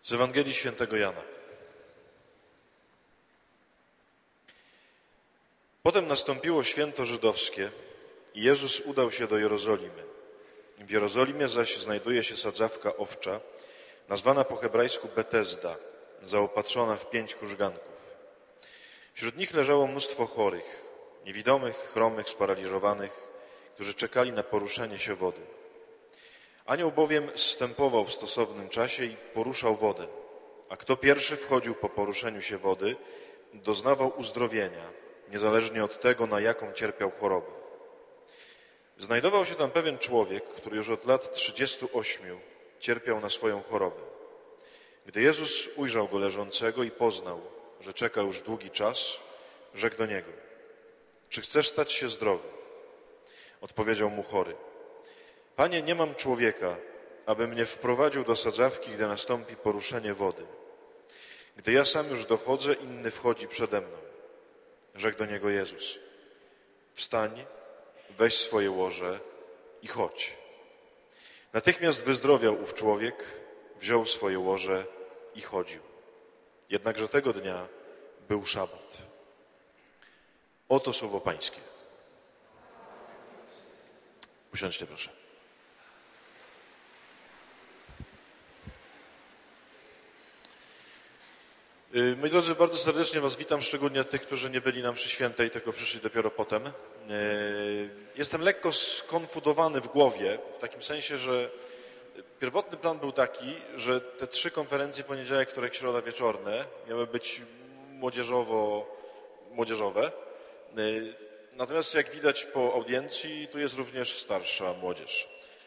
Z Ewangelii Świętego Jana. Potem nastąpiło święto żydowskie i Jezus udał się do Jerozolimy. W Jerozolimie zaś znajduje się sadzawka owcza, nazwana po hebrajsku Betesda, zaopatrzona w 5 krużganków. Wśród nich leżało mnóstwo chorych, niewidomych, chromych, sparaliżowanych, którzy czekali na poruszenie się wody. Anioł bowiem zstępował w stosownym czasie i poruszał wodę, a kto pierwszy wchodził po poruszeniu się wody, doznawał uzdrowienia, niezależnie od tego, na jaką cierpiał chorobę. Znajdował się tam pewien człowiek, który już od lat 38 cierpiał na swoją chorobę. Gdy Jezus ujrzał go leżącego i poznał, że czeka już długi czas, rzekł do niego: czy chcesz stać się zdrowy? Odpowiedział mu chory: Panie, nie mam człowieka, aby mnie wprowadził do sadzawki, gdy nastąpi poruszenie wody. Gdy ja sam już dochodzę, inny wchodzi przede mną. Rzekł do niego Jezus: wstań, weź swoje łoże i chodź. Natychmiast wyzdrowiał ów człowiek, wziął swoje łoże i chodził. Jednakże tego dnia był szabat. Oto słowo Pańskie. Usiądźcie proszę. Moi drodzy, bardzo serdecznie Was witam, szczególnie tych, którzy nie byli na mszy świętej, tylko przyszli dopiero potem. Jestem lekko skonfudowany w głowie, w takim sensie, że pierwotny plan był taki, że te 3 konferencje, poniedziałek, wtorek, środa wieczorne, miały być młodzieżowe. Natomiast jak widać po audiencji, tu jest również starsza młodzież.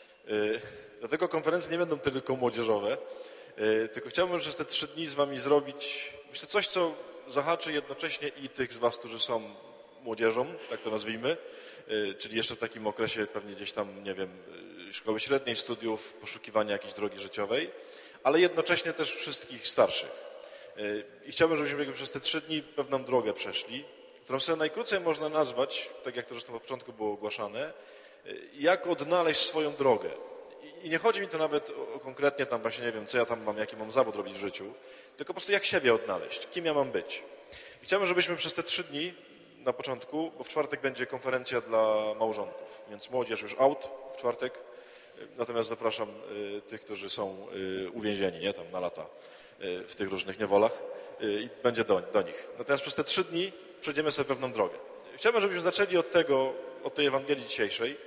Dlatego konferencje nie będą tylko młodzieżowe, tylko chciałbym przez te 3 dni z Wami zrobić, myślę, coś, co zahaczy jednocześnie i tych z Was, którzy są młodzieżą, tak to nazwijmy, czyli jeszcze w takim okresie pewnie gdzieś tam, nie wiem, szkoły średniej, studiów, poszukiwania jakiejś drogi życiowej, ale jednocześnie też wszystkich starszych. I chciałbym, żebyśmy przez te 3 dni pewną drogę przeszli, którą sobie najkrócej można nazwać, tak jak to zresztą po początku było ogłaszane, jak odnaleźć swoją drogę. I nie chodzi mi tu nawet o konkretnie tam właśnie, nie wiem, co ja tam mam, jaki mam zawód robić w życiu, tylko po prostu jak siebie odnaleźć, kim ja mam być. I chciałbym, żebyśmy przez te 3 dni na początku, bo w czwartek będzie konferencja dla małżonków, więc młodzież już out w czwartek, natomiast zapraszam tych, którzy są uwięzieni, nie, tam na lata w tych różnych niewolach i będzie do nich. Natomiast przez te 3 dni przejdziemy sobie pewną drogę. Chciałbym, żebyśmy zaczęli od tej Ewangelii dzisiejszej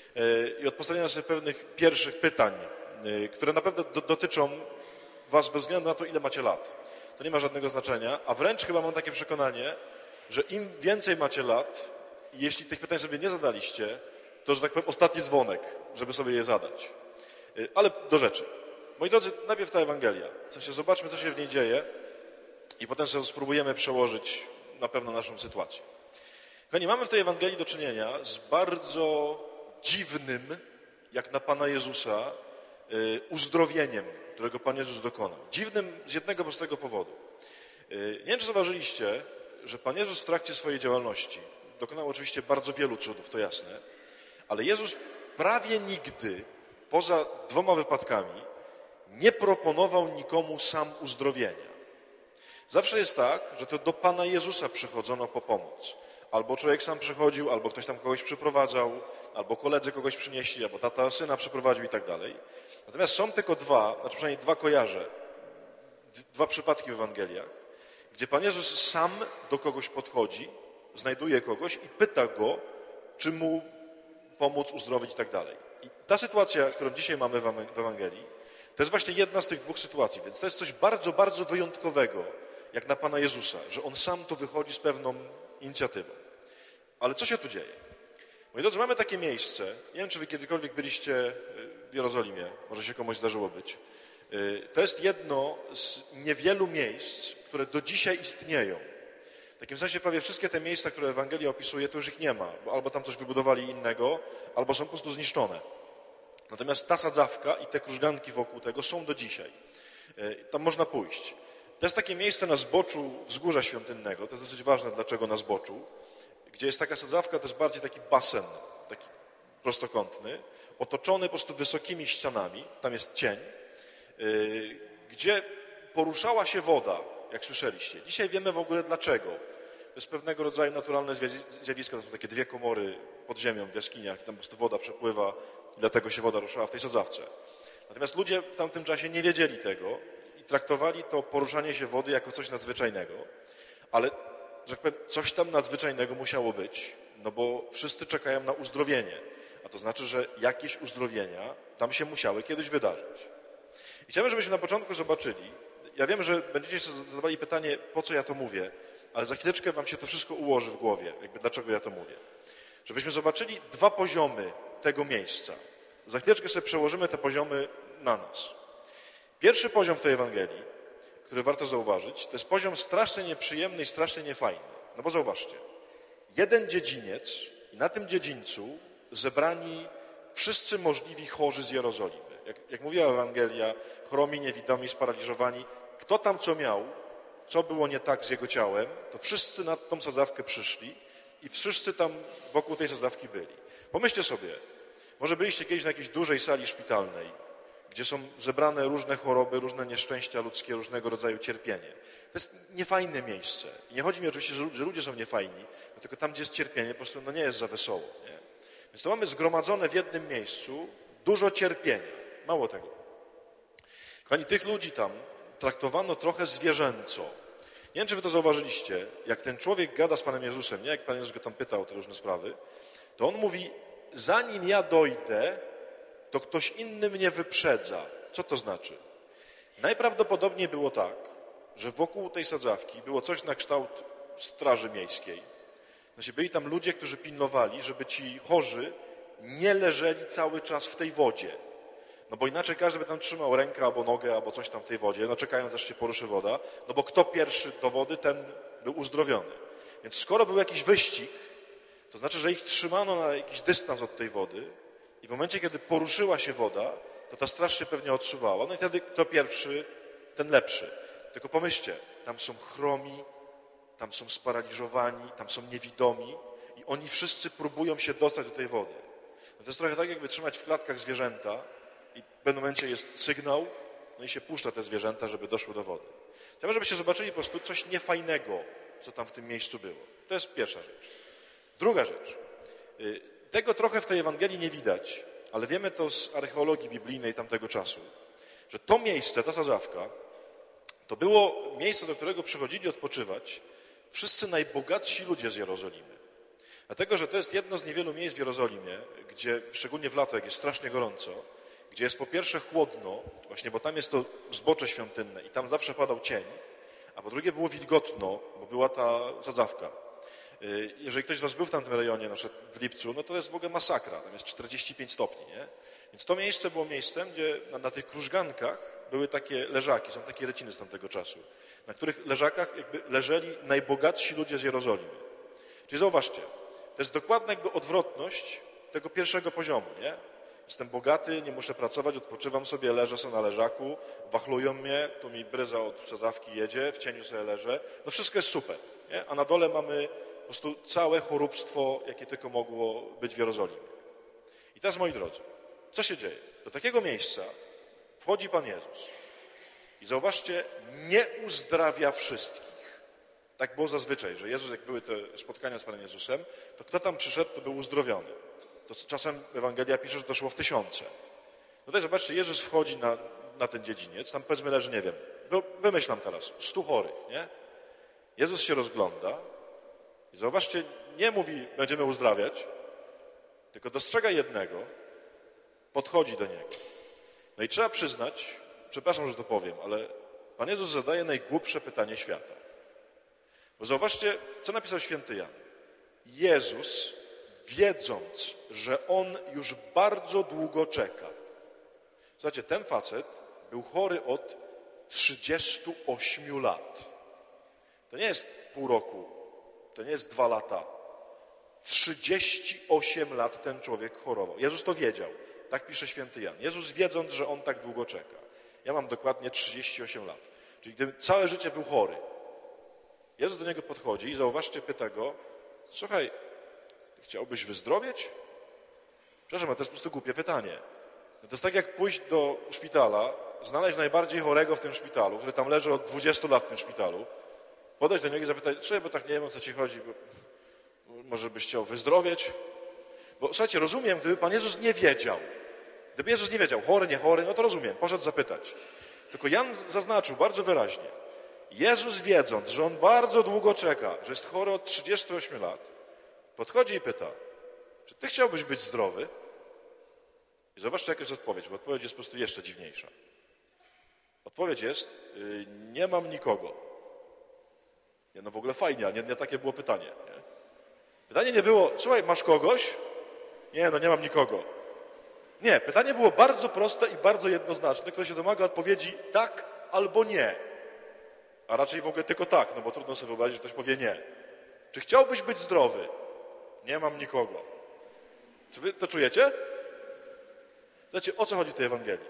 i od postawienia sobie pewnych pierwszych pytań, które na pewno dotyczą Was bez względu na to, ile macie lat. To nie ma żadnego znaczenia, a wręcz chyba mam takie przekonanie, że im więcej macie lat, jeśli tych pytań sobie nie zadaliście, to, że tak powiem, ostatni dzwonek, żeby sobie je zadać. Ale do rzeczy. Moi drodzy, najpierw ta Ewangelia. W sensie zobaczmy, co się w niej dzieje i potem sobie spróbujemy przełożyć na pewno naszą sytuację. Kochani, mamy w tej Ewangelii do czynienia z bardzo dziwnym, jak na Pana Jezusa, uzdrowieniem, którego Pan Jezus dokonał. Dziwnym z jednego prostego powodu. Nie wiem, czy zauważyliście, że Pan Jezus w trakcie swojej działalności dokonał oczywiście bardzo wielu cudów, to jasne, ale Jezus prawie nigdy, poza 2 wypadkami, nie proponował nikomu sam uzdrowienia. Zawsze jest tak, że to do Pana Jezusa przychodzono po pomoc. Albo człowiek sam przychodził, albo ktoś tam kogoś przyprowadzał, albo koledzy kogoś przynieśli, albo tata syna przyprowadził i tak dalej. Natomiast są tylko 2, znaczy przynajmniej 2 kojarzę, 2 przypadki w Ewangeliach, gdzie Pan Jezus sam do kogoś podchodzi, znajduje kogoś i pyta go, czy mu pomóc, uzdrowić i tak dalej. I ta sytuacja, którą dzisiaj mamy w Ewangelii, to jest właśnie jedna z tych 2 sytuacji, więc to jest coś bardzo, bardzo wyjątkowego, jak na Pana Jezusa, że On sam tu wychodzi z pewną inicjatywą. Ale co się tu dzieje? Moi drodzy, mamy takie miejsce, nie wiem, czy wy kiedykolwiek byliście w Jerozolimie, może się komuś zdarzyło być. To jest jedno z niewielu miejsc, które do dzisiaj istnieją. W takim sensie prawie wszystkie te miejsca, które Ewangelia opisuje, to już ich nie ma, bo albo tam coś wybudowali innego, albo są po prostu zniszczone. Natomiast ta sadzawka i te krużganki wokół tego są do dzisiaj. Tam można pójść. To jest takie miejsce na zboczu wzgórza świątynnego, to jest dosyć ważne, dlaczego na zboczu, gdzie jest taka sadzawka, to jest bardziej taki basen, taki prostokątny, otoczony po prostu wysokimi ścianami, tam jest cień, gdzie poruszała się woda, jak słyszeliście. Dzisiaj wiemy w ogóle dlaczego. To jest pewnego rodzaju naturalne zjawisko. To są takie dwie komory pod ziemią w jaskiniach i tam po prostu woda przepływa i dlatego się woda ruszała w tej sadzawce. Natomiast ludzie w tamtym czasie nie wiedzieli tego i traktowali to poruszanie się wody jako coś nadzwyczajnego, ale, że tak powiem, coś tam nadzwyczajnego musiało być, no bo wszyscy czekają na uzdrowienie, a to znaczy, że jakieś uzdrowienia tam się musiały kiedyś wydarzyć. I chciałbym, żebyśmy na początku zobaczyli, ja wiem, że będziecie sobie zadawali pytanie, po co ja to mówię, ale za chwileczkę wam się to wszystko ułoży w głowie, jakby dlaczego ja to mówię. Żebyśmy zobaczyli dwa poziomy tego miejsca. Za chwileczkę sobie przełożymy te poziomy na nas. Pierwszy poziom w tej Ewangelii, który warto zauważyć, to jest poziom strasznie nieprzyjemny i strasznie niefajny. No bo zauważcie, jeden dziedziniec i na tym dziedzińcu zebrani wszyscy możliwi chorzy z Jerozolimy. Jak mówiła Ewangelia, chromi, niewidomi, sparaliżowani. Kto tam co miał, co było nie tak z jego ciałem, to wszyscy na tą sadzawkę przyszli i wszyscy tam wokół tej sadzawki byli. Pomyślcie sobie, może byliście kiedyś na jakiejś dużej sali szpitalnej, gdzie są zebrane różne choroby, różne nieszczęścia ludzkie, różnego rodzaju cierpienie. To jest niefajne miejsce. I nie chodzi mi oczywiście, że ludzie są niefajni, no tylko tam, gdzie jest cierpienie, po prostu nie jest za wesoło. Nie? Więc to mamy zgromadzone w jednym miejscu dużo cierpienia. Mało tego. Kochani, tych ludzi tam traktowano trochę zwierzęco. Nie wiem, czy wy to zauważyliście, jak ten człowiek gada z Panem Jezusem, nie? Jak Pan Jezus go tam pytał o te różne sprawy, to on mówi, zanim ja dojdę, to ktoś inny mnie wyprzedza. Co to znaczy? Najprawdopodobniej było tak, że wokół tej sadzawki było coś na kształt straży miejskiej. Znaczy, byli tam ludzie, którzy pilnowali, żeby ci chorzy nie leżeli cały czas w tej wodzie. No bo inaczej każdy by tam trzymał rękę albo nogę, albo coś tam w tej wodzie, no czekając, aż się poruszy woda, no bo kto pierwszy do wody, ten był uzdrowiony. Więc skoro był jakiś wyścig, to znaczy, że ich trzymano na jakiś dystans od tej wody i w momencie, kiedy poruszyła się woda, to ta straż się pewnie odsuwała. No i wtedy kto pierwszy, ten lepszy. Tylko pomyślcie, tam są chromi, tam są sparaliżowani, tam są niewidomi i oni wszyscy próbują się dostać do tej wody. No to jest trochę tak, jakby trzymać w klatkach zwierzęta i w pewnym momencie jest sygnał, no i się puszcza te zwierzęta, żeby doszły do wody. Chciałbym, żebyście zobaczyli po prostu coś niefajnego, co tam w tym miejscu było. To jest pierwsza rzecz. Druga rzecz. Tego trochę w tej Ewangelii nie widać, ale wiemy to z archeologii biblijnej tamtego czasu, że to miejsce, ta sadzawka, to było miejsce, do którego przychodzili odpoczywać wszyscy najbogatsi ludzie z Jerozolimy. Dlatego, że to jest jedno z niewielu miejsc w Jerozolimie, gdzie, szczególnie w lato, jak jest strasznie gorąco, gdzie jest po pierwsze chłodno, właśnie bo tam jest to zbocze świątynne i tam zawsze padał cień, a po drugie było wilgotno, bo była ta sadzawka. Jeżeli ktoś z was był w tamtym rejonie, na przykład w lipcu, no to jest w ogóle masakra, tam jest 45 stopni, nie? Więc to miejsce było miejscem, gdzie na tych krużgankach były takie leżaki, są takie reciny z tamtego czasu, na których leżakach jakby leżeli najbogatsi ludzie z Jerozolimy. Czyli zauważcie, to jest dokładna jakby odwrotność tego pierwszego poziomu, nie? Jestem bogaty, nie muszę pracować, odpoczywam sobie, leżę sobie na leżaku, wachlują mnie, tu mi bryza od sadzawki jedzie, w cieniu sobie leżę, no wszystko jest super, nie? A na dole mamy po prostu całe choróbstwo, jakie tylko mogło być w Jerozolimie. I teraz, moi drodzy, co się dzieje? Do takiego miejsca wchodzi Pan Jezus i zauważcie, nie uzdrawia wszystkich. Tak było zazwyczaj, że Jezus, jak były te spotkania z Panem Jezusem, to kto tam przyszedł, to był uzdrowiony. To czasem Ewangelia pisze, że to szło w tysiące. No to zobaczcie, Jezus wchodzi na ten dziedziniec, tam powiedzmy leży, nie wiem, wymyślam teraz, 100 chorych, nie? Jezus się rozgląda i zauważcie, nie mówi, będziemy uzdrawiać, tylko dostrzega jednego, podchodzi do niego. No i trzeba przyznać, przepraszam, że to powiem, ale Pan Jezus zadaje najgłupsze pytanie świata. Bo zauważcie, co napisał święty Jan. Jezus, wiedząc, że On już bardzo długo czeka. Słuchajcie, ten facet był chory od 38 lat. To nie jest pół roku, to nie jest 2 lata. 38 lat ten człowiek chorował. Jezus to wiedział. Tak pisze święty Jan. Jezus wiedząc, że On tak długo czeka. Ja mam dokładnie 38 lat. Czyli gdybym całe życie był chory, Jezus do niego podchodzi i zauważcie, pyta go, słuchaj, chciałbyś wyzdrowieć? Przepraszam, ale to jest po prostu głupie pytanie. No to jest tak jak pójść do szpitala znaleźć najbardziej chorego w tym szpitalu, który tam leży od 20 lat w tym szpitalu, podejść do niego i zapytać, słuchaj, bo tak nie wiem, o co ci chodzi, bo może byś chciał wyzdrowieć? Bo słuchajcie, rozumiem, gdyby Pan Jezus nie wiedział, chory, nie chory, no to rozumiem, poszedł zapytać. Tylko Jan zaznaczył bardzo wyraźnie, Jezus wiedząc, że on bardzo długo czeka, że jest chory od 38 lat, podchodzi i pyta, czy ty chciałbyś być zdrowy? I zobaczcie, jaka jest odpowiedź, bo odpowiedź jest po prostu jeszcze dziwniejsza. Odpowiedź jest, nie mam nikogo. Nie, no w ogóle fajnie, a nie takie było pytanie. Nie? Pytanie nie było, słuchaj, masz kogoś? Nie, no nie mam nikogo. Nie, pytanie było bardzo proste i bardzo jednoznaczne, które się domaga odpowiedzi tak albo nie. A raczej w ogóle tylko tak, no bo trudno sobie wyobrazić, że ktoś powie nie. Czy chciałbyś być zdrowy? Nie mam nikogo. Czy wy to czujecie? Znaczy, o co chodzi w tej Ewangelii?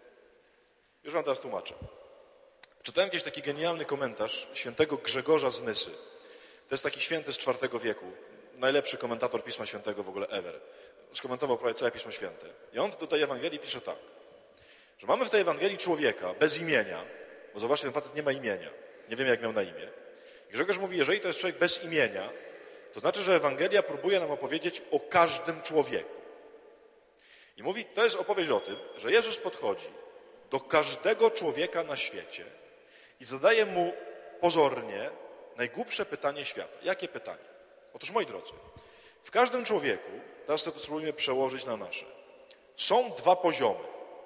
Już wam teraz tłumaczę. Czytałem jakiś taki genialny komentarz świętego Grzegorza z Nysy. To jest taki święty z IV wieku. Najlepszy komentator Pisma Świętego w ogóle ever. Skomentował prawie całe Pismo Święte. I on do tej Ewangelii pisze tak, że mamy w tej Ewangelii człowieka bez imienia, bo zobaczcie, ten facet nie ma imienia. Nie wiemy, jak miał na imię. I Grzegorz mówi, jeżeli to jest człowiek bez imienia, to znaczy, że Ewangelia próbuje nam opowiedzieć o każdym człowieku. I mówi, to jest opowieść o tym, że Jezus podchodzi do każdego człowieka na świecie i zadaje mu pozornie najgłupsze pytanie świata. Jakie pytanie? Otóż, moi drodzy, w każdym człowieku, teraz sobie to spróbujmy przełożyć na nasze, są dwa poziomy.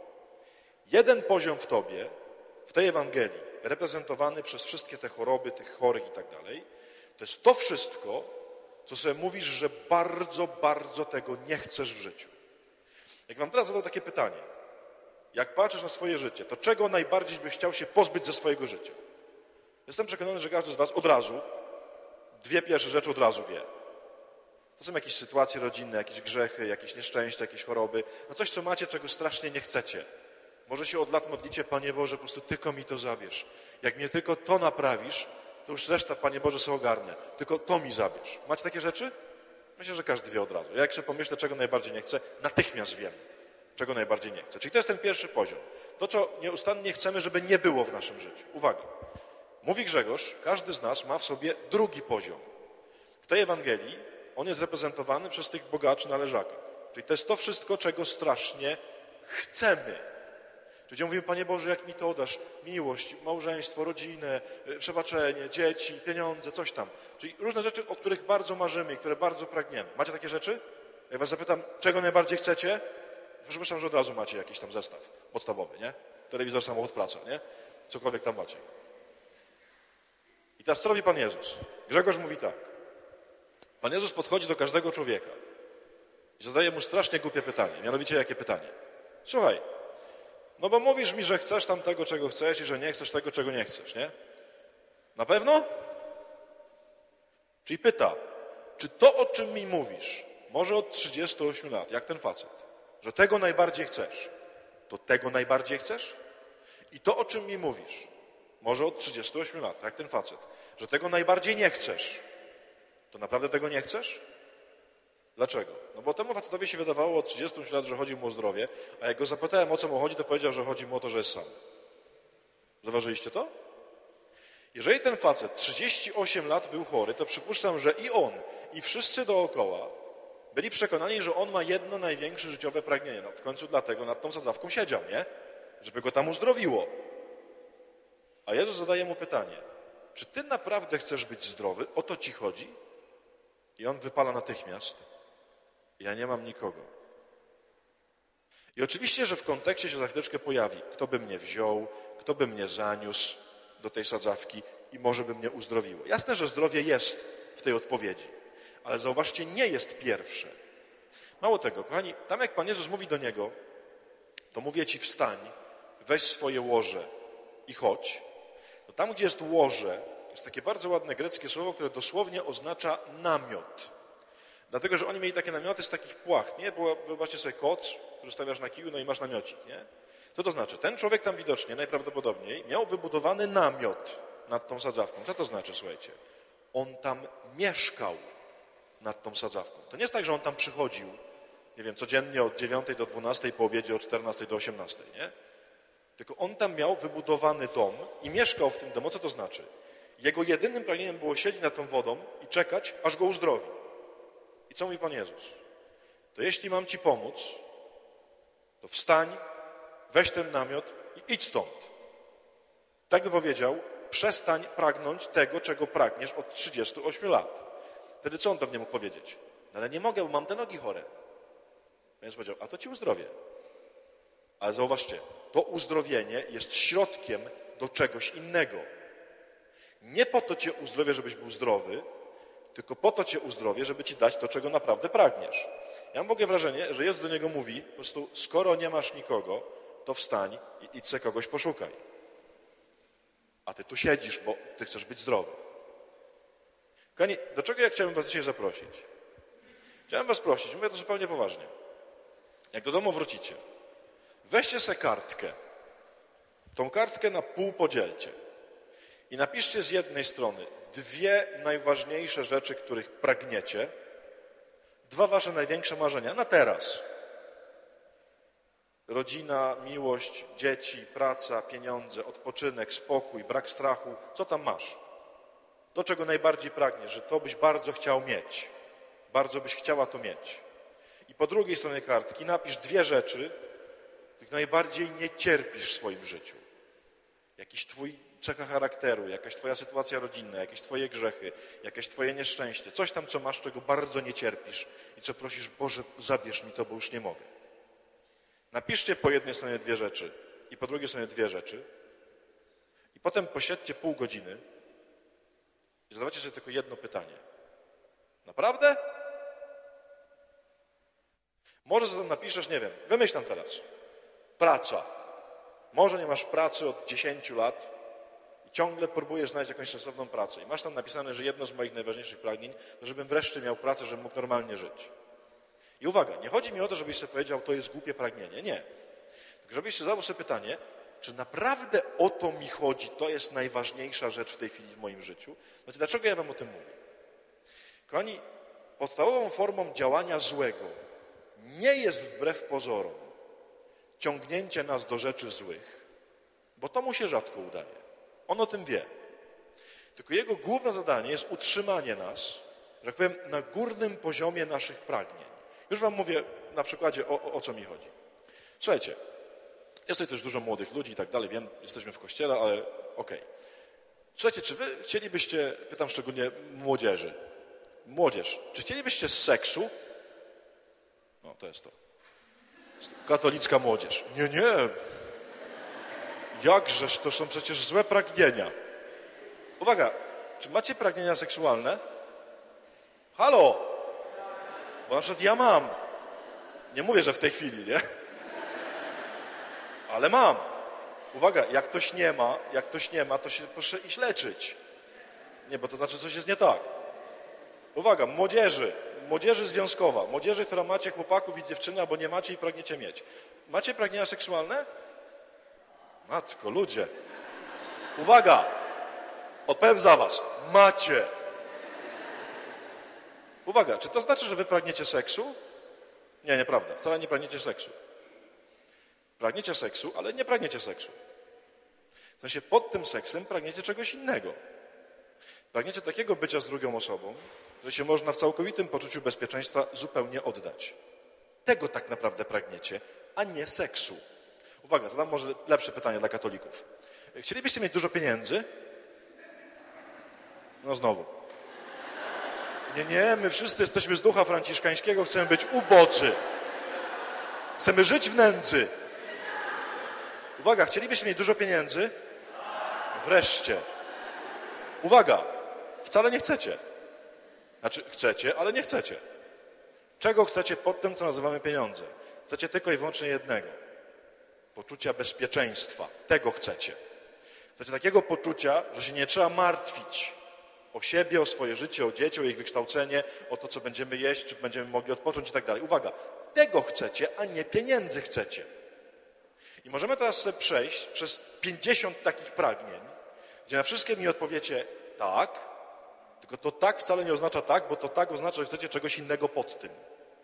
Jeden poziom w tobie, w tej Ewangelii, reprezentowany przez wszystkie te choroby, tych chorych i tak dalej, to jest to wszystko, co sobie mówisz, że bardzo, bardzo tego nie chcesz w życiu. Jak wam teraz zadał takie pytanie, jak patrzysz na swoje życie, to czego najbardziej byś chciał się pozbyć ze swojego życia? Jestem przekonany, że każdy z was od razu, dwie pierwsze rzeczy od razu wie. To są jakieś sytuacje rodzinne, jakieś grzechy, jakieś nieszczęścia, jakieś choroby. No coś, co macie, czego strasznie nie chcecie. Może się od lat modlicie, Panie Boże, po prostu tylko mi to zabierz. Jak mnie tylko to naprawisz, to już reszta, Panie Boże, sobie ogarnę. Tylko to mi zabierz. Macie takie rzeczy? Myślę, że każdy wie od razu. Ja jak sobie pomyślę, czego najbardziej nie chcę, natychmiast wiem, czego najbardziej nie chcę. Czyli to jest ten pierwszy poziom. To, co nieustannie chcemy, żeby nie było w naszym życiu. Uwaga. Mówi Grzegorz, każdy z nas ma w sobie drugi poziom. W tej Ewangelii on jest reprezentowany przez tych bogaczy na leżakach. Czyli to jest to wszystko, czego strasznie chcemy. Czyli mówimy, Panie Boże, jak mi to dasz? Miłość, małżeństwo, rodzinę, przebaczenie, dzieci, pieniądze, coś tam. Czyli różne rzeczy, o których bardzo marzymy i które bardzo pragniemy. Macie takie rzeczy? Jak was zapytam, czego najbardziej chcecie? Przypuszczam, że od razu macie jakiś tam zestaw podstawowy, nie? Telewizor, samochód, praca, nie? Cokolwiek tam macie. I teraz co robi Pan Jezus? Grzegorz mówi tak. Pan Jezus podchodzi do każdego człowieka i zadaje mu strasznie głupie pytanie. Mianowicie jakie pytanie? Słuchaj, no bo mówisz mi, że chcesz tam tego, czego chcesz i że nie chcesz tego, czego nie chcesz, nie? Na pewno? Czyli pyta, czy to, o czym mi mówisz, może od 38 lat, jak ten facet, że tego najbardziej chcesz, to tego najbardziej chcesz? I to, o czym mi mówisz, może od 38 lat, jak ten facet, że tego najbardziej nie chcesz, to naprawdę tego nie chcesz? Dlaczego? No bo temu facetowi się wydawało od 38 lat, że chodzi mu o zdrowie, a jak go zapytałem, o co mu chodzi, to powiedział, że chodzi mu o to, że jest sam. Zauważyliście to? Jeżeli ten facet 38 lat był chory, to przypuszczam, że i on, i wszyscy dookoła byli przekonani, że on ma jedno największe życiowe pragnienie. No w końcu dlatego nad tą sadzawką siedział, nie? Żeby go tam uzdrowiło. A Jezus zadaje mu pytanie, czy ty naprawdę chcesz być zdrowy? O to ci chodzi? I on wypala natychmiast, ja nie mam nikogo. I oczywiście, że w kontekście się za chwileczkę pojawi, kto by mnie wziął, kto by mnie zaniósł do tej sadzawki i może by mnie uzdrowiło. Jasne, że zdrowie jest w tej odpowiedzi, ale zauważcie, nie jest pierwsze. Mało tego, kochani, tam jak Pan Jezus mówi do niego, to mówię ci wstań, weź swoje łoże i chodź. To tam, gdzie jest łoże, jest takie bardzo ładne greckie słowo, które dosłownie oznacza namiot. Dlatego, że oni mieli takie namioty z takich płacht, nie? Bo wyobraźcie sobie koc, który stawiasz na kiju, no i masz namiocik, nie? Co to znaczy? Ten człowiek tam widocznie, najprawdopodobniej, miał wybudowany namiot nad tą sadzawką. Co to znaczy, słuchajcie? On tam mieszkał nad tą sadzawką. To nie jest tak, że on tam przychodził, nie wiem, codziennie od 9 do 12, po obiedzie od 14 do 18, nie? Tylko on tam miał wybudowany dom i mieszkał w tym domu. Co to znaczy? Jego jedynym pragnieniem było siedzieć nad tą wodą i czekać, aż go uzdrowi. I co mówi Pan Jezus? To jeśli mam ci pomóc, to wstań, weź ten namiot i idź stąd. Tak by powiedział, przestań pragnąć tego, czego pragniesz od 38 lat. Wtedy co on pewnie mógł powiedzieć? No ale nie mogę, bo mam te nogi chore. Więc powiedział, a to ci uzdrowię. Ale zauważcie, to uzdrowienie jest środkiem do czegoś innego. Nie po to cię uzdrowię, żebyś był zdrowy, tylko po to cię uzdrowię, żeby ci dać to, czego naprawdę pragniesz. Ja mam w ogóle wrażenie, że Jezus do niego mówi, po prostu skoro nie masz nikogo, to wstań i idź se kogoś poszukaj. A ty tu siedzisz, bo ty chcesz być zdrowy. Kochani, do czego ja chciałem was dzisiaj zaprosić? Chciałem was prosić, mówię to zupełnie poważnie. Jak do domu wrócicie, weźcie se kartkę. Tą kartkę na pół podzielcie. I napiszcie z jednej strony 2 najważniejsze rzeczy, których pragniecie. 2 wasze największe marzenia na teraz. Rodzina, miłość, dzieci, praca, pieniądze, odpoczynek, spokój, brak strachu. Co tam masz? To, czego najbardziej pragniesz, że to byś bardzo chciał mieć. Bardzo byś chciała to mieć. I po drugiej stronie kartki napisz 2 rzeczy, których najbardziej nie cierpisz w swoim życiu. Jakiś twój cecha charakteru, jakaś twoja sytuacja rodzinna, jakieś twoje grzechy, jakieś twoje nieszczęście. Coś tam, co masz, czego bardzo nie cierpisz i co prosisz, Boże, zabierz mi to, bo już nie mogę. Napiszcie po jednej stronie 2 rzeczy i po drugiej stronie 2 rzeczy i potem posiedźcie pół godziny i zadawajcie sobie tylko jedno pytanie. Naprawdę? Może zatem napiszesz, nie wiem, wymyśl tam teraz. Praca. Może nie masz pracy od 10 lat i ciągle próbujesz znaleźć jakąś sensowną pracę. I masz tam napisane, że jedno z moich najważniejszych pragnień to żebym wreszcie miał pracę, żebym mógł normalnie żyć. I uwaga, nie chodzi mi o to, żebyś sobie powiedział, to jest głupie pragnienie. Nie. Tylko żebyś zadał sobie pytanie, czy naprawdę o to mi chodzi, to jest najważniejsza rzecz w tej chwili w moim życiu? Znaczy, dlaczego ja wam o tym mówię? Kochani, podstawową formą działania złego nie jest wbrew pozorom ciągnięcie nas do rzeczy złych, bo to mu się rzadko udaje. On o tym wie. Tylko jego główne zadanie jest utrzymanie nas, że tak powiem, na górnym poziomie naszych pragnień. Już wam mówię na przykładzie, o co mi chodzi. Słuchajcie, jest tutaj też dużo młodych ludzi i tak dalej, wiem, jesteśmy w kościele, ale okej. Słuchajcie, czy wy chcielibyście, pytam szczególnie młodzieży, młodzież, czy chcielibyście seksu? No, to jest to. Katolicka młodzież. Nie. Jakżeż, to są przecież złe pragnienia. Uwaga, czy macie pragnienia seksualne? Halo! Bo na przykład ja mam. Nie mówię, że w tej chwili, nie? Ale mam. Uwaga, jak ktoś nie ma, to się proszę iść leczyć. Nie, bo to znaczy coś jest nie tak. Uwaga, młodzieży związkowa, młodzieży, która macie chłopaków i dziewczyny, albo nie macie i pragniecie mieć. Macie pragnienia seksualne? Matko, ludzie. Uwaga, odpowiem za was. Macie. Uwaga, czy to znaczy, że wy pragniecie seksu? Nie, nieprawda. Wcale nie pragniecie seksu. Pragniecie seksu, ale nie pragniecie seksu. W sensie pod tym seksem pragniecie czegoś innego. Pragniecie takiego bycia z drugą osobą, że się można w całkowitym poczuciu bezpieczeństwa zupełnie oddać. Tego tak naprawdę pragniecie, a nie seksu. Uwaga, zadam może lepsze pytanie dla katolików. Chcielibyście mieć dużo pieniędzy? No znowu. Nie, my wszyscy jesteśmy z ducha franciszkańskiego, chcemy być ubodzy. Chcemy żyć w nędzy. Uwaga, chcielibyście mieć dużo pieniędzy? Wreszcie. Uwaga, wcale nie chcecie. Znaczy, chcecie, ale nie chcecie. Czego chcecie pod tym, co nazywamy pieniądze? Chcecie tylko i wyłącznie jednego. Poczucia bezpieczeństwa. Tego chcecie. Chcecie takiego poczucia, że się nie trzeba martwić o siebie, o swoje życie, o dzieci, o ich wykształcenie, o to, co będziemy jeść, czy będziemy mogli odpocząć i tak dalej. Uwaga, tego chcecie, a nie pieniędzy chcecie. I możemy teraz sobie przejść przez 50 takich pragnień, gdzie na wszystkie mi odpowiecie tak, tylko to tak wcale nie oznacza tak, bo to tak oznacza, że chcecie czegoś innego pod tym.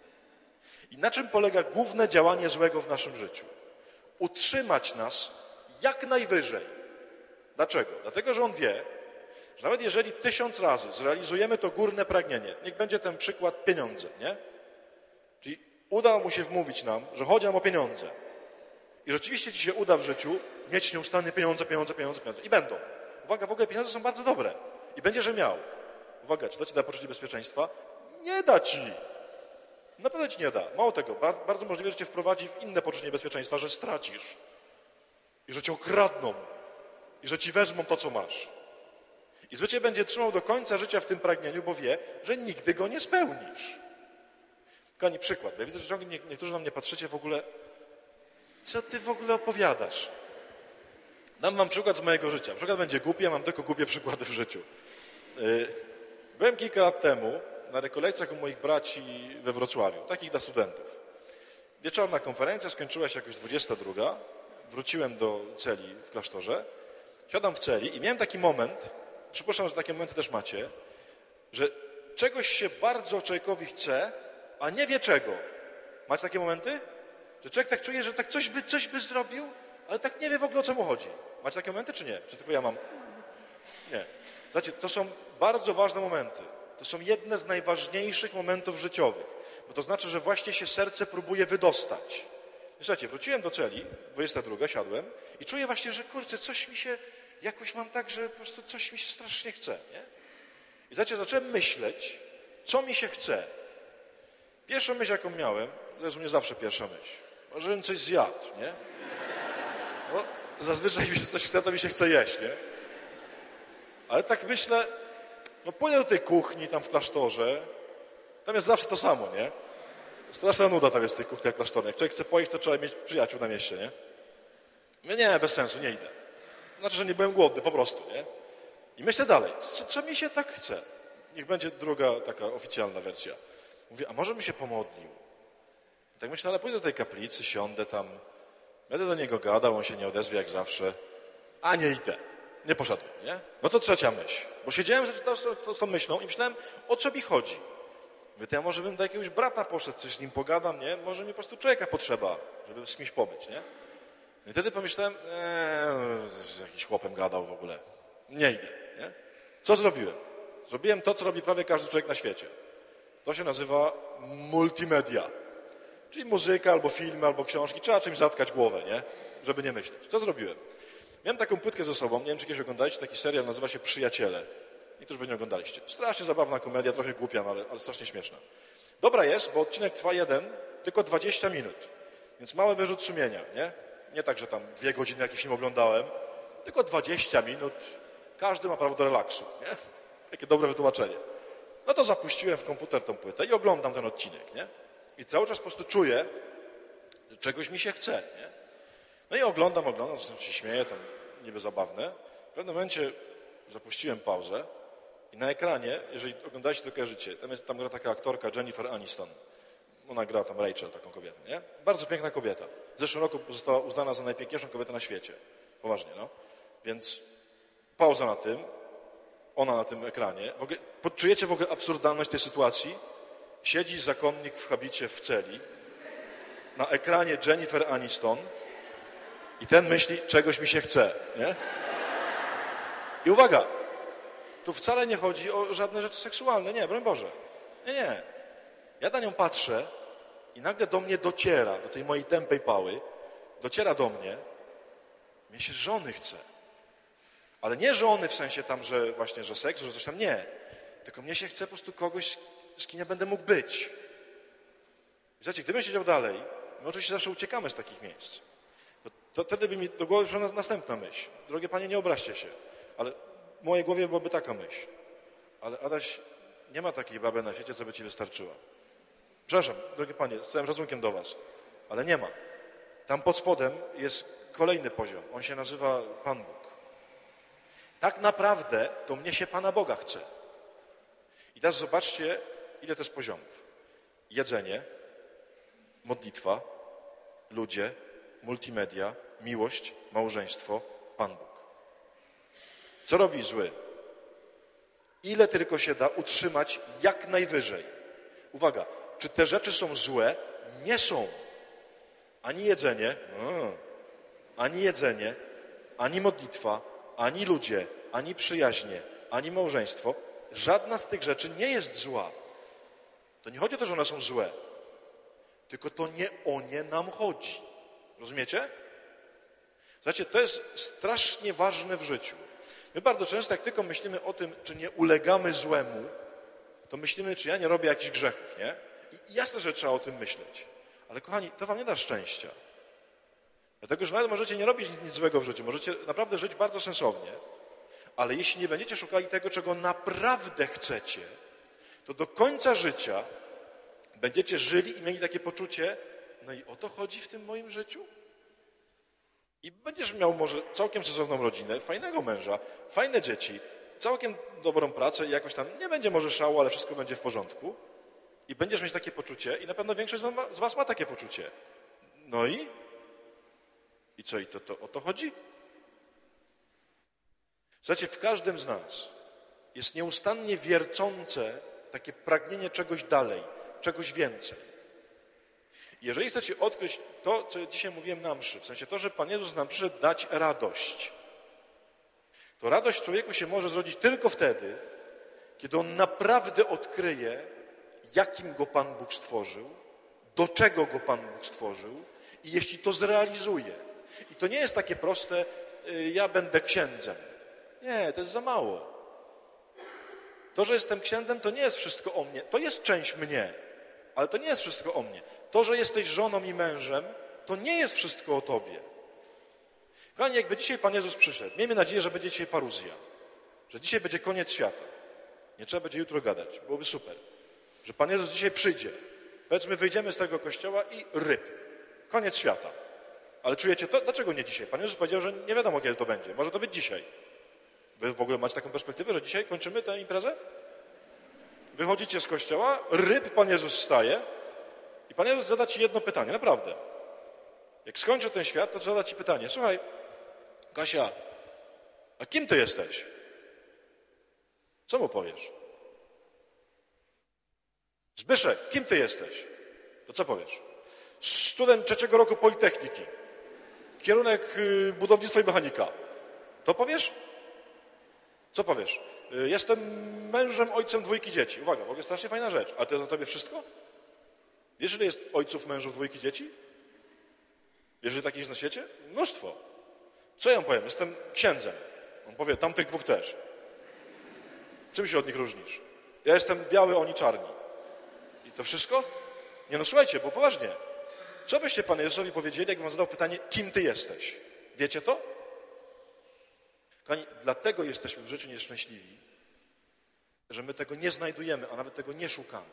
I na czym polega główne działanie złego w naszym życiu? Utrzymać nas jak najwyżej. Dlaczego? Dlatego, że on wie, że nawet jeżeli 1000 razy zrealizujemy to górne pragnienie, niech będzie ten przykład pieniądze, nie? Czyli uda mu się wmówić nam, że chodzi nam o pieniądze. I rzeczywiście ci się uda w życiu mieć nieustannie pieniądze. I będą. Uwaga, w ogóle pieniądze są bardzo dobre. I będzie, że miał. Uwaga, czy to ci da poczucie bezpieczeństwa? Nie da ci. Naprawdę ci nie da. Mało tego, bardzo możliwe, że cię wprowadzi w inne poczucie niebezpieczeństwa, że stracisz. I że cię okradną. I że ci wezmą to, co masz. I zły będzie trzymał do końca życia w tym pragnieniu, bo wie, że nigdy go nie spełnisz. Kochani, przykład. Bo ja widzę, że ciągle niektórzy na mnie patrzycie w ogóle, co ty w ogóle opowiadasz? Dam wam przykład z mojego życia. Przykład będzie głupi, ja mam tylko głupie przykłady w życiu. Byłem kilka lat temu na rekolekcjach u moich braci we Wrocławiu, takich dla studentów. Wieczorna konferencja, skończyła się jakoś 22. Wróciłem do celi w klasztorze. Siadam w celi i miałem taki moment, przypuszczam, że takie momenty też macie, że czegoś się bardzo człowiekowi chce, a nie wie czego. Macie takie momenty? Że człowiek tak czuje, że tak coś by zrobił, ale tak nie wie w ogóle, o co mu chodzi. Macie takie momenty, czy nie? Czy tylko ja mam? Nie. Znaczy, to są bardzo ważne momenty. To są jedne z najważniejszych momentów życiowych. Bo to znaczy, że właśnie się serce próbuje wydostać. Słuchajcie, wróciłem do celi, 22, siadłem i czuję właśnie, że kurczę, coś mi się, jakoś mam tak, że po prostu coś mi się strasznie chce, nie? I słuchajcie, zacząłem myśleć, co mi się chce. Pierwszą myśl, jaką miałem, to jest u mnie zawsze pierwsza myśl, może bym coś zjadł, nie? No, zazwyczaj mi się coś chce, to mi się chce jeść, nie? Ale tak myślę, no pójdę do tej kuchni tam w klasztorze, tam jest zawsze to samo, nie? Straszna nuda tam jest w tej kuchni klasztornej. Jak człowiek chce pojeść, to trzeba mieć przyjaciół na mieście, nie? Nie, bez sensu, nie idę. Znaczy, że nie byłem głodny, po prostu, nie? I myślę dalej, co mi się tak chce? Niech będzie druga taka oficjalna wersja. Mówię, a może bym się pomodlił? I tak myślę, ale pójdę do tej kaplicy, siądę tam, będę do niego gadał, on się nie odezwie jak zawsze. A nie idę. Nie poszedłem, nie? No to trzecia myśl. Bo siedziałem z tą myślą i myślałem, o co mi chodzi? Mówię, to ja może bym do jakiegoś brata poszedł, coś z nim pogadam, nie? Może mi po prostu człowieka potrzeba, żeby z kimś pobyć, nie? I wtedy pomyślałem, z jakimś chłopem gadał w ogóle. Nie idę, nie? Co zrobiłem? Zrobiłem to, co robi prawie każdy człowiek na świecie. To się nazywa multimedia. Czyli muzyka, albo filmy, albo książki. Trzeba czymś zatkać głowę, nie? Żeby nie myśleć. Co zrobiłem? Miałem taką płytkę ze sobą, nie wiem, czy kiedyś oglądaliście, taki serial nazywa się Przyjaciele. Niektórzy by nie oglądaliście. Strasznie zabawna komedia, trochę głupia, no ale strasznie śmieszna. Dobra jest, bo odcinek trwa tylko 20 minut. Więc mały wyrzut sumienia, nie? Nie tak, że tam 2 godziny jakiś film oglądałem, tylko 20 minut. Każdy ma prawo do relaksu, nie? Takie dobre wytłumaczenie. No to zapuściłem w komputer tą płytę i oglądam ten odcinek, nie? I cały czas po prostu czuję, że czegoś mi się chce, nie? No i oglądam, się śmieję, tam niby zabawne. W pewnym momencie zapuściłem pauzę i na ekranie, jeżeli oglądaliście, to kojarzycie, tam gra taka aktorka Jennifer Aniston. Ona gra tam Rachel, taką kobietę, nie? Bardzo piękna kobieta. W zeszłym roku została uznana za najpiękniejszą kobietę na świecie. Poważnie, no. Więc pauza na tym, ona na tym ekranie. Czujecie w ogóle absurdalność tej sytuacji? Siedzi zakonnik w habicie w celi, na ekranie Jennifer Aniston i ten myśli, czegoś mi się chce, nie? I uwaga, tu wcale nie chodzi o żadne rzeczy seksualne, nie, broń Boże. Nie. Ja na nią patrzę i nagle do mnie dociera, do tej mojej tępej pały, dociera do mnie, mnie się żony chce. Ale nie żony w sensie tam, że właśnie, że seks, że coś tam, nie. Tylko mnie się chce po prostu kogoś, z kim ja będę mógł być. I słuchajcie, gdybym siedział dalej, my oczywiście zawsze uciekamy z takich miejsc, to wtedy by mi do głowy przyszła następna myśl. Drogie panie, nie obraźcie się, ale w mojej głowie byłaby taka myśl. Ale Adaś, nie ma takiej baby na świecie, co by ci wystarczyła. Przepraszam, drogie panie, z całym szacunkiem do was, ale nie ma. Tam pod spodem jest kolejny poziom. On się nazywa Pan Bóg. Tak naprawdę to mnie się Pana Boga chce. I teraz zobaczcie, ile to jest poziomów. Jedzenie, modlitwa, ludzie, multimedia, miłość, małżeństwo, Pan Bóg. Co robi zły? Ile tylko się da utrzymać jak najwyżej. Uwaga, czy te rzeczy są złe? Nie są. Ani jedzenie, ani modlitwa, ani ludzie, ani przyjaźnie, ani małżeństwo, żadna z tych rzeczy nie jest zła. To nie chodzi o to, że one są złe, tylko to nie o nie nam chodzi. Rozumiecie? Słuchajcie, to jest strasznie ważne w życiu. My bardzo często, jak tylko myślimy o tym, czy nie ulegamy złemu, to myślimy, czy ja nie robię jakichś grzechów, nie? I jasne, że trzeba o tym myśleć. Ale kochani, to wam nie da szczęścia. Dlatego, że nawet możecie nie robić nic złego w życiu, możecie naprawdę żyć bardzo sensownie, ale jeśli nie będziecie szukali tego, czego naprawdę chcecie, to do końca życia będziecie żyli i mieli takie poczucie, no i o to chodzi w tym moim życiu? I będziesz miał może całkiem sensowną rodzinę, fajnego męża, fajne dzieci, całkiem dobrą pracę i jakoś tam, nie będzie może szału, ale wszystko będzie w porządku. I będziesz mieć takie poczucie i na pewno większość z was ma takie poczucie. No i? I co? I to o to chodzi? Słuchajcie, w każdym z nas jest nieustannie wiercące takie pragnienie czegoś dalej, czegoś więcej. Jeżeli chcecie odkryć to, co dzisiaj mówiłem na mszy, w sensie to, że Pan Jezus nam przyszedł dać radość, to radość w człowieku się może zrodzić tylko wtedy, kiedy on naprawdę odkryje, jakim go Pan Bóg stworzył, do czego go Pan Bóg stworzył i jeśli to zrealizuje. I to nie jest takie proste, ja będę księdzem. Nie, to jest za mało. To, że jestem księdzem, to nie jest wszystko o mnie. To jest część mnie, ale to nie jest wszystko o mnie. To, że jesteś żoną i mężem, to nie jest wszystko o tobie. Kochani, jakby dzisiaj Pan Jezus przyszedł, miejmy nadzieję, że będzie dzisiaj paruzja, że dzisiaj będzie koniec świata. Nie trzeba będzie jutro gadać, byłoby super. Że Pan Jezus dzisiaj przyjdzie. Powiedzmy, wyjdziemy z tego kościoła i ryb. Koniec świata. Ale czujecie to? Dlaczego nie dzisiaj? Pan Jezus powiedział, że nie wiadomo, kiedy to będzie. Może to być dzisiaj. Wy w ogóle macie taką perspektywę, że dzisiaj kończymy tę imprezę? Wychodzicie z kościoła, ryb, Pan Jezus wstaje i Pan Jezus zada ci jedno pytanie, naprawdę. Jak skończy ten świat, to zada ci pytanie. Słuchaj, Kasia, a kim ty jesteś? Co mu powiesz? Zbyszek, kim ty jesteś? To co powiesz? Student 3. roku Politechniki. Kierunek budownictwa i mechanika. To powiesz? Co powiesz? Jestem mężem, ojcem 2 dzieci. Uwaga, w ogóle strasznie fajna rzecz. A to jest o tobie wszystko? Wiesz, ile jest ojców, mężów, 2 dzieci? Wiesz, że takich jest na świecie? Mnóstwo. Co ja mu powiem? Jestem księdzem. On powie, tamtych 2 też. Czym się od nich różnisz? Ja jestem biały, oni czarni. I to wszystko? Nie no, słuchajcie, bo poważnie. Co byście Panu Jezusowi powiedzieli, jak wam zadał pytanie, kim ty jesteś? Wiecie to? Kochani, dlatego jesteśmy w życiu nieszczęśliwi, że my tego nie znajdujemy, a nawet tego nie szukamy.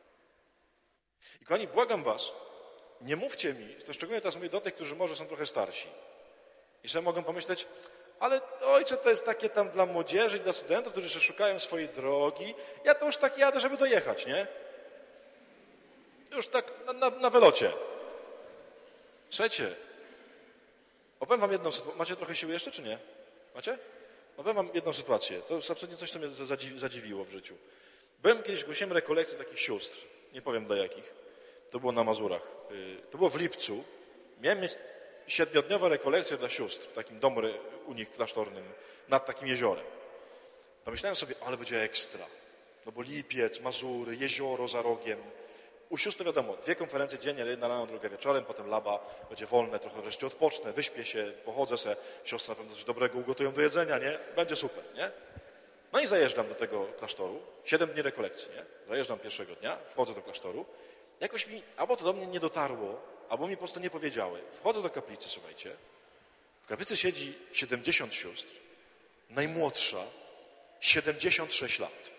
I kochani, błagam was, nie mówcie mi, to szczególnie teraz mówię do tych, którzy może są trochę starsi i sobie mogą pomyśleć, ale ojcze, to jest takie tam dla młodzieży i dla studentów, którzy jeszcze szukają swojej drogi. Ja to już tak jadę, żeby dojechać, nie? Już tak na wylocie. Słuchajcie, opowiem wam jedną sytuację. Macie trochę siły jeszcze, czy nie? Macie? Opowiem wam jedną sytuację. To jest absolutnie coś, co mnie zadziwiło w życiu. Byłem kiedyś, głosiłem rekolekcję takich sióstr. Nie powiem dla jakich. To było na Mazurach. To było w lipcu. Miałem mieć 7-dniowe rekolekcje dla sióstr w takim domu u nich klasztornym nad takim jeziorem. Pomyślałem sobie, ale będzie ekstra. No bo lipiec, Mazury, jezioro za rogiem. U sióstr wiadomo, 2 konferencje dziennie, jedna rano, druga wieczorem, potem laba, będzie wolne, trochę wreszcie odpocznę, wyśpię się, pochodzę se, siostra na pewno coś dobrego ugotują do jedzenia, nie? Będzie super, nie? No i zajeżdżam do tego klasztoru, 7 dni rekolekcji, nie? Zajeżdżam pierwszego dnia, wchodzę do klasztoru, jakoś mi, albo to do mnie nie dotarło, albo mi po prostu nie powiedziały. Wchodzę do kaplicy, słuchajcie, w kaplicy siedzi 70 sióstr, najmłodsza 76 lat.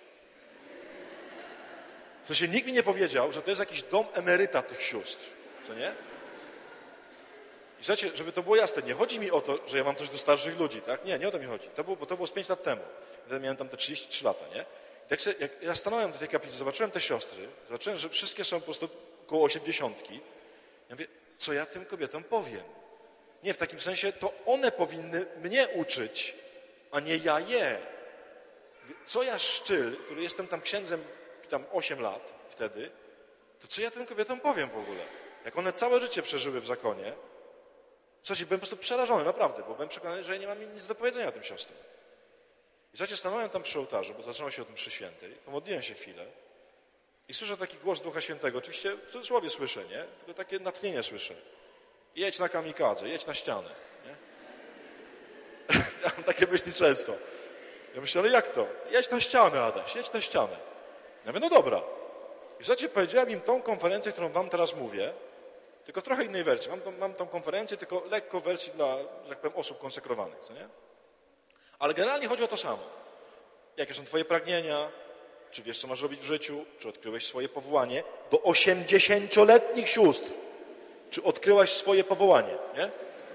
W sensie nikt mi nie powiedział, że to jest jakiś dom emeryta tych sióstr, co nie? I słuchajcie, żeby to było jasne, nie chodzi mi o to, że ja mam coś do starszych ludzi, tak? Nie o to mi chodzi. Bo to było z 5 lat temu. Wtedy miałem tam te 33 lata, nie? I tak sobie, jak ja stanąłem w tej kaplicy, zobaczyłem te siostry, zobaczyłem, że wszystkie są po prostu koło 80. Ja mówię, co ja tym kobietom powiem? Nie, w takim sensie to one powinny mnie uczyć, a nie ja je. Co ja szczyl, który jestem tam księdzem tam 8 lat wtedy, to co ja tym kobietom powiem w ogóle? Jak one całe życie przeżyły w zakonie, Słuchajcie, byłem po prostu przerażony, naprawdę, bo byłem przekonany, że ja nie mam nic do powiedzenia tym siostrom. I słuchajcie, stanąłem tam przy ołtarzu, bo zaczęło się o tym mszy świętej, pomodliłem się chwilę i słyszę taki głos Ducha Świętego, oczywiście w cudzysłowie słyszę, nie? Tylko takie natchnienie słyszę. Jedź na kamikadze, jedź na ścianę, nie? Ja mam takie myśli często. Ja myślę, ale jak to? Jedź na ścianę, Adaś, jedź na ścianę. Ja mówię, no dobra. I słuchajcie, powiedziałem im tą konferencję, którą wam teraz mówię, tylko w trochę innej wersji. Mam tą konferencję, tylko lekko w wersji dla, że tak powiem, osób konsekrowanych, co nie? Ale generalnie chodzi o to samo. Jakie są twoje pragnienia? Czy wiesz, co masz robić w życiu? Czy odkryłeś swoje powołanie? Do 80-letnich sióstr. Czy odkryłaś swoje powołanie, nie?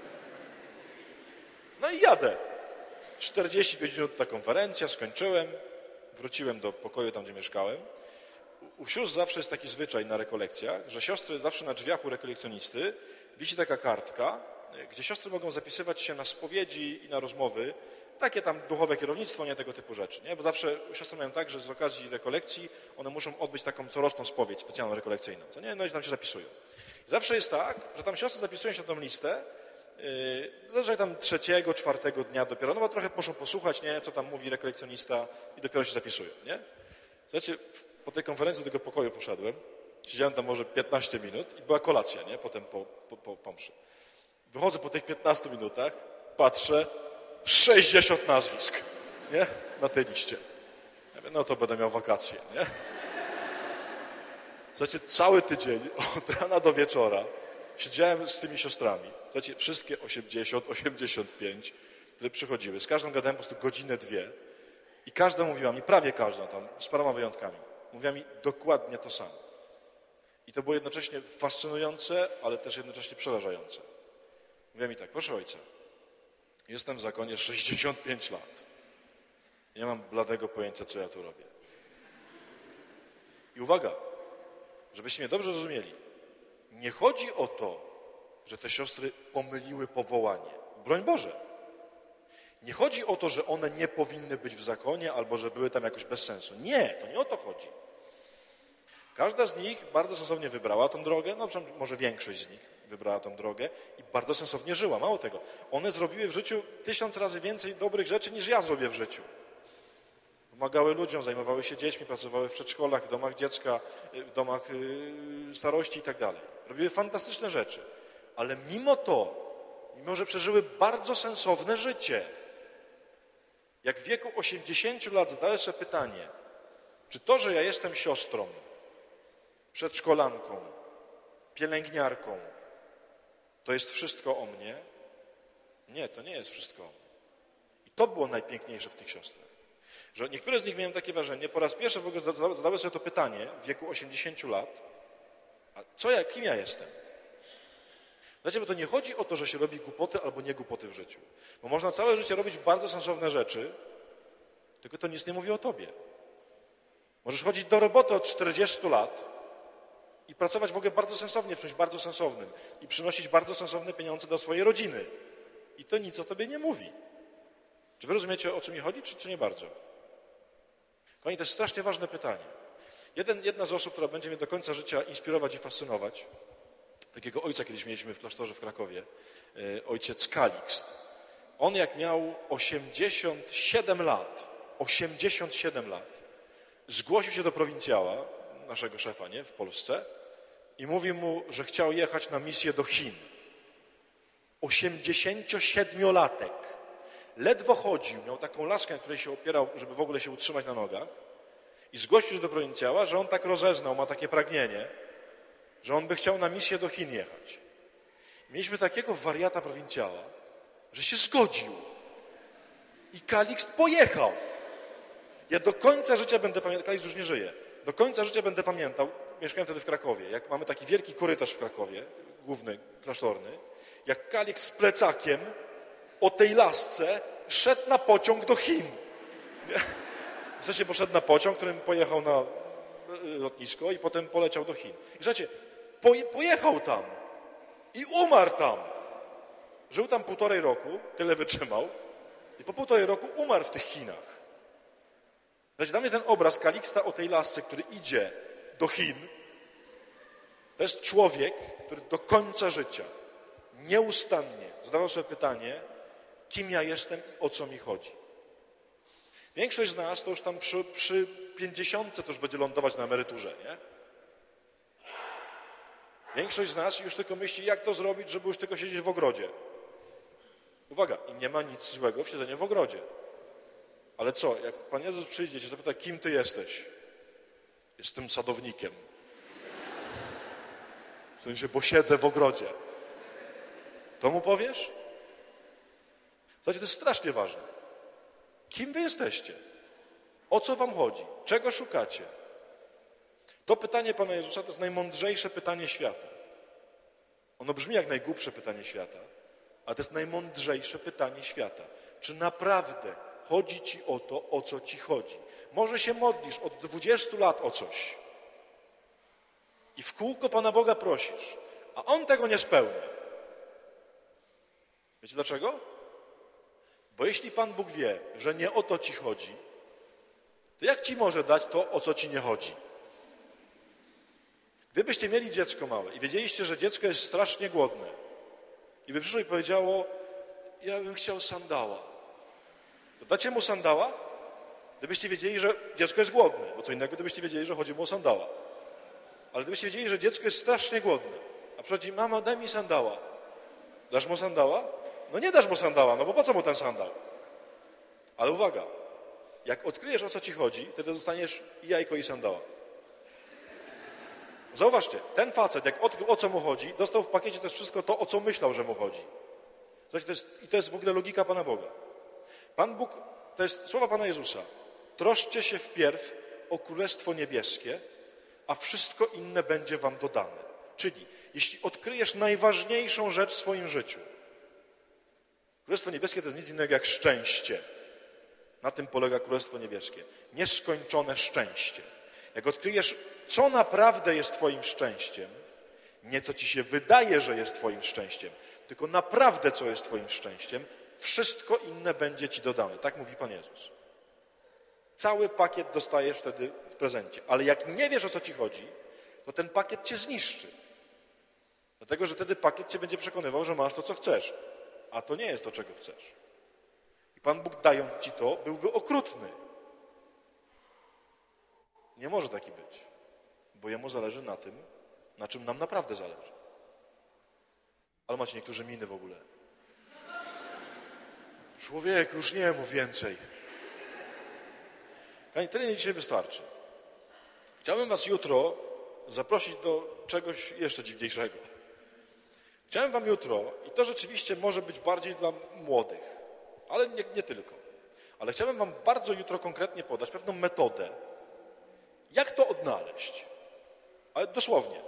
No i jadę. 45 minut ta konferencja, skończyłem. Wróciłem do pokoju tam, gdzie mieszkałem. U sióstr zawsze jest taki zwyczaj na rekolekcjach, że siostry zawsze na drzwiach u rekolekcjonisty wisi taka kartka, gdzie siostry mogą zapisywać się na spowiedzi i na rozmowy, takie tam duchowe kierownictwo, nie tego typu rzeczy, nie? Bo zawsze siostry mają tak, że z okazji rekolekcji one muszą odbyć taką coroczną spowiedź specjalną rekolekcyjną, co nie? No i tam się zapisują. Zawsze jest tak, że tam siostry zapisują się na tą listę, zazwyczaj tam 3., 4. dnia dopiero, no bo trochę muszą posłuchać, nie? Co tam mówi rekolekcjonista i dopiero się zapisują, nie? Słuchajcie, po tej konferencji do tego pokoju poszedłem, siedziałem tam może 15 minut i była kolacja, nie? Potem po mszy. Wychodzę po tych 15 minutach, patrzę, 60 nazwisk, nie? Na tej liście. Ja mówię, no to będę miał wakacje, nie? Słuchajcie, cały tydzień, od rana do wieczora, siedziałem z tymi siostrami. Słuchajcie, wszystkie 80, 85, które przychodziły. Z każdą gadałem po prostu godzinę, 2. I każda mówiła mi, prawie każda tam, z paroma wyjątkami, mówiła mi dokładnie to samo. I to było jednocześnie fascynujące, ale też jednocześnie przerażające. Mówiła mi tak, proszę ojca, jestem w zakonie 65 lat. Nie mam bladego pojęcia, co ja tu robię. I uwaga, żebyście mnie dobrze zrozumieli. Nie chodzi o to, że te siostry pomyliły powołanie. Broń Boże. Nie chodzi o to, że one nie powinny być w zakonie albo że były tam jakoś bez sensu. Nie, to nie o to chodzi. Każda z nich bardzo sensownie wybrała tą drogę, no może większość z nich wybrała tą drogę i bardzo sensownie żyła. Mało tego, one zrobiły w życiu 1000 razy więcej dobrych rzeczy niż ja zrobię w życiu. Pomagały ludziom, zajmowały się dziećmi, pracowały w przedszkolach, w domach dziecka, w domach starości i tak dalej. Robiły fantastyczne rzeczy. Ale mimo to, mimo że przeżyły bardzo sensowne życie, jak w wieku 80 lat zadaję sobie pytanie, czy to, że ja jestem siostrą, przedszkolanką, pielęgniarką, to jest wszystko o mnie? Nie, to nie jest wszystko o mnie. I to było najpiękniejsze w tych siostrach. Że niektóre z nich miałem takie wrażenie, po raz pierwszy w ogóle zadały sobie to pytanie w wieku 80 lat, a kim ja jestem? Znaczy, bo to nie chodzi o to, że się robi głupoty albo nie głupoty w życiu. Bo można całe życie robić bardzo sensowne rzeczy, tylko to nic nie mówi o tobie. Możesz chodzić do roboty od 40 lat i pracować w ogóle bardzo sensownie w czymś bardzo sensownym i przynosić bardzo sensowne pieniądze do swojej rodziny. I to nic o tobie nie mówi. Czy wy rozumiecie, o czym mi chodzi, czy nie bardzo? Kochani, to jest strasznie ważne pytanie. Jedna z osób, która będzie mnie do końca życia inspirować i fascynować, takiego ojca kiedyś mieliśmy w klasztorze w Krakowie, ojciec Kalikst. On jak miał 87 lat, zgłosił się do prowincjała, naszego szefa, nie, w Polsce i mówi mu, że chciał jechać na misję do Chin. 87-latek. Ledwo chodził, miał taką laskę, na której się opierał, żeby w ogóle się utrzymać na nogach i zgłosił się do prowincjała, że on tak rozeznał, ma takie pragnienie, że on by chciał na misję do Chin jechać. Mieliśmy takiego wariata prowincjała, że się zgodził. I Kalikst pojechał. Ja do końca życia będę pamiętał, Kalikst już nie żyje, do końca życia będę pamiętał, mieszkałem wtedy w Krakowie, jak mamy taki wielki korytarz w Krakowie, główny, klasztorny, jak Kalikst z plecakiem o tej lasce szedł na pociąg do Chin. W sensie poszedł na pociąg, którym pojechał na lotnisko i potem poleciał do Chin. I słuchajcie, pojechał tam i umarł tam. Żył tam 1,5 roku, tyle wytrzymał i po 1,5 roku umarł w tych Chinach. Słuchajcie, dla mnie ten obraz Kaliksta o tej lasce, który idzie do Chin, to jest człowiek, który do końca życia nieustannie zadawał sobie pytanie, kim ja jestem i o co mi chodzi. Większość z nas to już tam przy 50 to już będzie lądować na emeryturze, nie? Większość z nas już tylko myśli, jak to zrobić, żeby już tylko siedzieć w ogrodzie. Uwaga, i nie ma nic złego w siedzeniu w ogrodzie. Ale co, jak Pan Jezus przyjdzie i się zapyta, kim Ty jesteś? Jestem sadownikiem. W sensie, bo siedzę w ogrodzie. To mu powiesz? Słuchajcie, to jest strasznie ważne. Kim wy jesteście? O co wam chodzi? Czego szukacie? To pytanie Pana Jezusa to jest najmądrzejsze pytanie świata. Ono brzmi jak najgłupsze pytanie świata, ale to jest najmądrzejsze pytanie świata. Czy naprawdę chodzi ci o to, o co ci chodzi? Może się modlisz od 20 lat o coś i w kółko Pana Boga prosisz, a On tego nie spełnia. Wiecie dlaczego? Bo jeśli Pan Bóg wie, że nie o to ci chodzi, to jak ci może dać to, o co ci nie chodzi? Gdybyście mieli dziecko małe i wiedzieliście, że dziecko jest strasznie głodne i by przyszło i powiedziało, ja bym chciał sandała, to dacie mu sandała? Gdybyście wiedzieli, że dziecko jest głodne, bo co innego, gdybyście wiedzieli, że chodzi mu o sandała. Ale gdybyście wiedzieli, że dziecko jest strasznie głodne, a przychodzi, mama, daj mi sandała. Dasz mu sandała? No nie dasz mu sandała, no bo po co mu ten sandał? Ale uwaga, jak odkryjesz, o co ci chodzi, wtedy dostaniesz i jajko, i sandała. Zauważcie, ten facet, jak odkrył, o co mu chodzi, dostał w pakiecie też wszystko to, o co myślał, że mu chodzi. Zobaczcie, to jest w ogóle logika Pana Boga. Pan Bóg, to jest słowa Pana Jezusa. Troszczcie się wpierw o Królestwo Niebieskie, a wszystko inne będzie wam dodane. Czyli, jeśli odkryjesz najważniejszą rzecz w swoim życiu, Królestwo Niebieskie to jest nic innego jak szczęście. Na tym polega Królestwo Niebieskie. Nieskończone szczęście. Jak odkryjesz, co naprawdę jest twoim szczęściem, nie co ci się wydaje, że jest twoim szczęściem, tylko naprawdę, co jest twoim szczęściem, wszystko inne będzie ci dodane. Tak mówi Pan Jezus. Cały pakiet dostajesz wtedy w prezencie. Ale jak nie wiesz, o co ci chodzi, to ten pakiet cię zniszczy. Dlatego, że wtedy pakiet cię będzie przekonywał, że masz to, co chcesz. A to nie jest to, czego chcesz. I Pan Bóg, dając ci to, byłby okrutny. Nie może taki być. Bo Jemu zależy na tym, na czym nam naprawdę zależy. Ale macie niektórzy miny w ogóle. Człowiek, już nie mów więcej. Kochani, tyle dzisiaj wystarczy. Chciałbym was jutro zaprosić do czegoś jeszcze dziwniejszego. Chciałem wam jutro, i to rzeczywiście może być bardziej dla młodych, ale nie tylko, ale chciałbym wam bardzo jutro konkretnie podać pewną metodę, jak to odnaleźć. Ale dosłownie.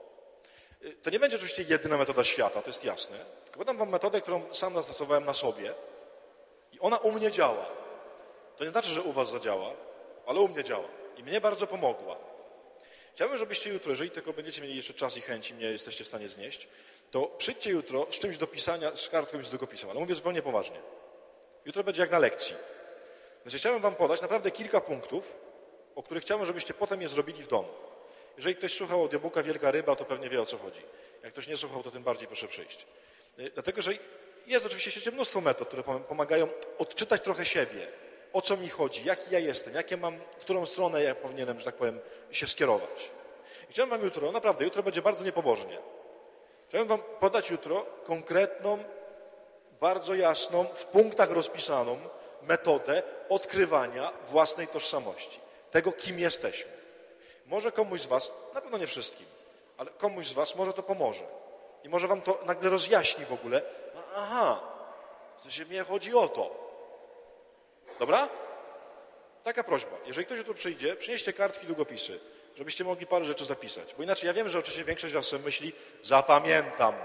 To nie będzie oczywiście jedyna metoda świata, to jest jasne, tylko podam wam metodę, którą sam zastosowałem na sobie i ona u mnie działa. To nie znaczy, że u was zadziała, ale u mnie działa i mnie bardzo pomogła. Chciałbym, żebyście jutro, jeżeli tylko będziecie mieli jeszcze czas i chęć i mnie jesteście w stanie znieść, to przyjdźcie jutro z czymś do pisania, z kartką i z długopisem, ale mówię zupełnie poważnie. Jutro będzie jak na lekcji. Więc chciałem wam podać naprawdę kilka punktów, o których chciałbym, żebyście potem je zrobili w domu. Jeżeli ktoś słuchał audiobooka Wielka Ryba, to pewnie wie, o co chodzi. Jak ktoś nie słuchał, to tym bardziej proszę przyjść. Dlatego, że jest oczywiście w świecie mnóstwo metod, które pomagają odczytać trochę siebie, o co mi chodzi, jaki ja jestem, jakie mam, w którą stronę ja powinienem, że tak powiem, się skierować. I chciałem wam jutro, naprawdę, jutro będzie bardzo niepobożnie. Chciałem wam podać jutro konkretną, bardzo jasną, w punktach rozpisaną metodę odkrywania własnej tożsamości. Tego, kim jesteśmy. Może komuś z was, na pewno nie wszystkim, ale komuś z was może to pomoże. I może wam to nagle rozjaśni w ogóle. Aha, w sensie mnie chodzi o to. Dobra? Taka prośba. Jeżeli ktoś jutro przyjdzie, przynieście kartki, długopisy, żebyście mogli parę rzeczy zapisać. Bo inaczej ja wiem, że oczywiście większość z was sobie myśli, zapamiętam.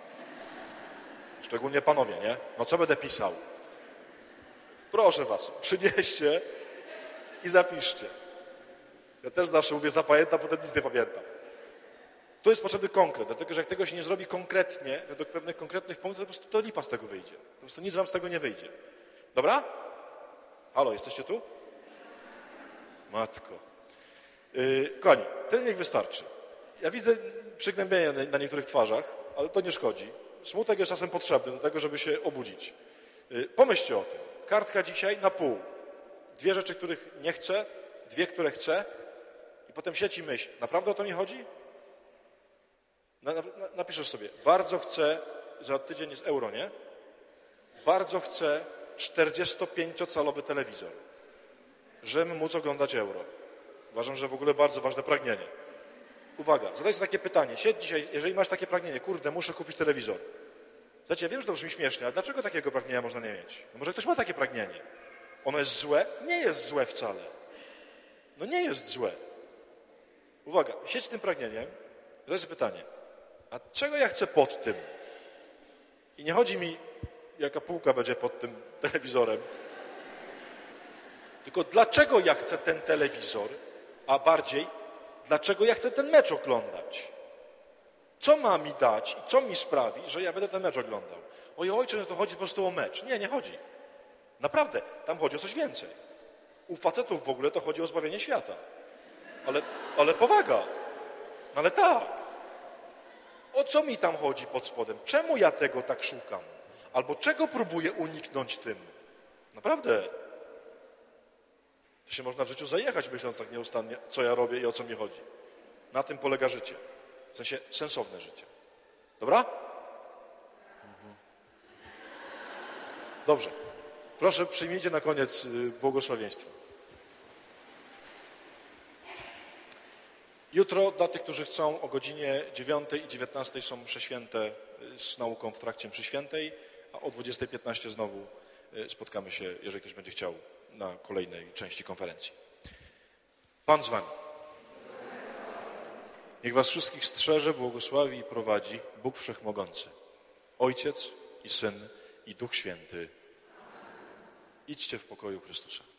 Szczególnie panowie, nie? No co będę pisał? Proszę was, przynieście i zapiszcie. Ja też zawsze mówię, zapamiętam, potem nic nie pamiętam. Tu jest potrzebny konkret, dlatego że jak tego się nie zrobi konkretnie, według pewnych konkretnych punktów, to po prostu to lipa z tego wyjdzie. Po prostu nic wam z tego nie wyjdzie. Dobra? Halo, jesteście tu? Matko. Kochani, tyle niech wystarczy. Ja widzę przygnębienie na niektórych twarzach, ale to nie szkodzi. Smutek jest czasem potrzebny do tego, żeby się obudzić. Pomyślcie o tym. Kartka dzisiaj na pół. 2 rzeczy, których nie chcę, 2, które chcę i potem sieć i myśl. Naprawdę o to mi chodzi? Napiszesz sobie, bardzo chcę, za tydzień jest euro, nie? Bardzo chcę 45-calowy telewizor, żeby móc oglądać euro. Uważam, że w ogóle bardzo ważne pragnienie. Uwaga, zadaj sobie takie pytanie. Siedź dzisiaj, jeżeli masz takie pragnienie, kurde, muszę kupić telewizor. Znaczy, ja wiem, że to brzmi śmiesznie, ale dlaczego takiego pragnienia można nie mieć? No może ktoś ma takie pragnienie. Ono jest złe? Nie jest złe wcale. No nie jest złe. Uwaga, siedź z tym pragnieniem, zadaj sobie pytanie. A czego ja chcę pod tym? I nie chodzi mi, jaka półka będzie pod tym telewizorem. Tylko dlaczego ja chcę ten telewizor, a bardziej, dlaczego ja chcę ten mecz oglądać? Co ma mi dać i co mi sprawi, że ja będę ten mecz oglądał? Oj, ojcze, no to chodzi po prostu o mecz. Nie, nie chodzi. Naprawdę, tam chodzi o coś więcej. U facetów w ogóle to chodzi o zbawienie świata. Ale powaga. No ale tak. O co mi tam chodzi pod spodem? Czemu ja tego tak szukam? Albo czego próbuję uniknąć tym? Naprawdę. To się można w życiu zajechać, myśląc tak nieustannie, co ja robię i o co mi chodzi. Na tym polega życie. W sensie sensowne życie. Dobra? Dobrze. Proszę, przyjmijcie na koniec błogosławieństwo. Jutro dla tych, którzy chcą, o godzinie 9 i 19 są msze święte z nauką w trakcie mszy świętej, a o 20:15 znowu spotkamy się, jeżeli ktoś będzie chciał, na kolejnej części konferencji. Pan z wami. Niech was wszystkich strzeże, błogosławi i prowadzi Bóg Wszechmogący, Ojciec i Syn i Duch Święty. Idźcie w pokoju Chrystusa.